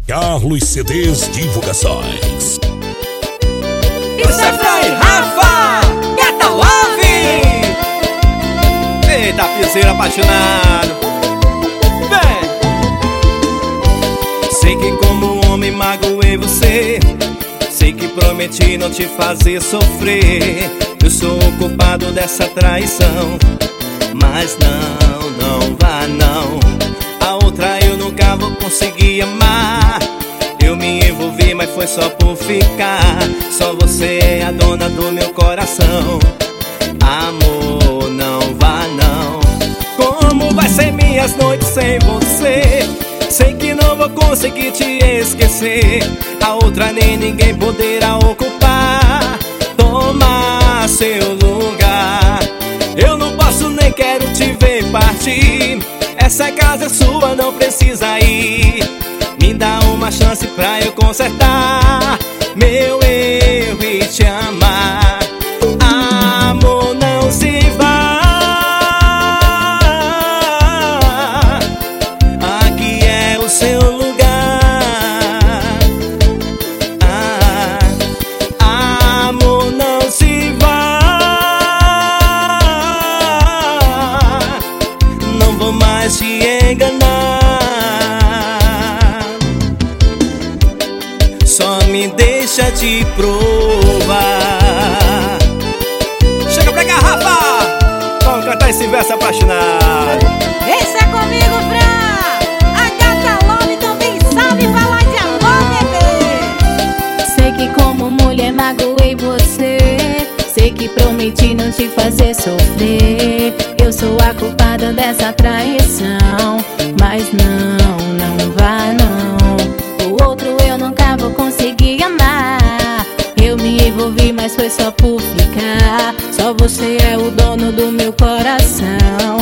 Carlos CDs Divulgações. Isso é Fran e Rafa, Gata Love. Eita, piseiro apaixonado. Vem. Sei que como homem magoei você, sei que prometi não te fazer sofrer. Eu sou o culpado dessa traição, mas não vá não. A outra eu nunca vou conseguir amar. Eu me envolvi, mas foi só por ficar. Só você é a dona do meu coração. Amor, não vá não. Como vai ser minhas noites sem você? Sei que não vou conseguir te esquecer. A outra nem ninguém poderá ocupar, tomar seu lugar. Eu não posso nem quero te ver partir. Essa casa é sua, não precisa ir. Me dá uma chance pra eu consertar meu erro e te amar. Amor, não se vá. Aqui é o seu lugar. Amor, não se vá. Não vou mais te enganar. Só me deixa te provar. Chega pra cá, Rafa! Vamos cantar esse verso apaixonado. Esse é comigo, Fran. A Gata Love também sabe falar de amor, bebê. Sei que como mulher magoei você, sei que prometi não te fazer sofrer. Eu sou a culpada dessa traição, mas não vá não. O outro eu nunca vou conseguir amar. Eu me envolvi, mas foi só por ficar. Só você é o dono do meu coração.